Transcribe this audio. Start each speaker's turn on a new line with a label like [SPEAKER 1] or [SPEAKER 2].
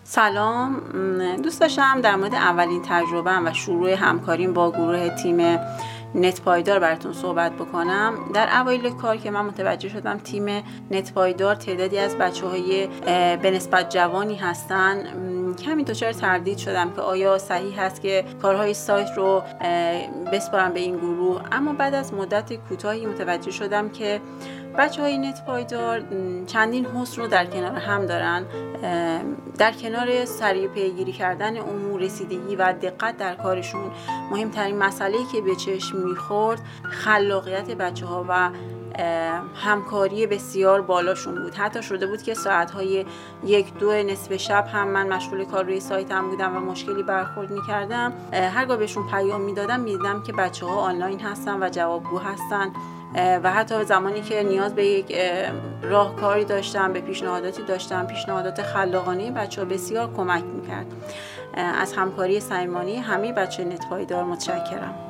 [SPEAKER 1] سلام، دوست داشتم در مورد اولین تجربه‌ام و شروع همکاریم با گروه تیم نت پایدار براتون صحبت بکنم. در اوایل کار که من متوجه شدم تیم نت پایدار تعدادی از بچه‌های به نسبت جوانی هستن، کمی دچار تردید شدم که آیا صحیح هست که کارهای سایت رو بسپارم به این گروه. اما بعد از مدت کوتاهی متوجه شدم که بچه‌های نت پایدار چندین حسن رو در کنار هم دارن. در کنار سریع پیگیری کردن امور، رسیدگی و دقت در کارشون، مهمترین مسئله‌ای که به چشم می‌خورد خلاقیت بچه‌ها و همکاری بسیار بالاشون بود. حتی شده بود که ساعت‌های 1-2 نصف شب هم من مشغول کار روی سایتم بودم و مشکلی برخورد می‌کردم. هرگاه بهشون پیام می‌دادم می‌دیدم که بچه‌ها آنلاین هستن و جوابگو هستن و حتی زمانی که نیاز به یک راهکاری داشتم، به پیشنهاداتی داشتم، پیشنهادات خلاقانه بچه‌ها بسیار کمک می‌کرد. از همکاری صمیمانه همه بچه‌های نت پایدار متشکرم.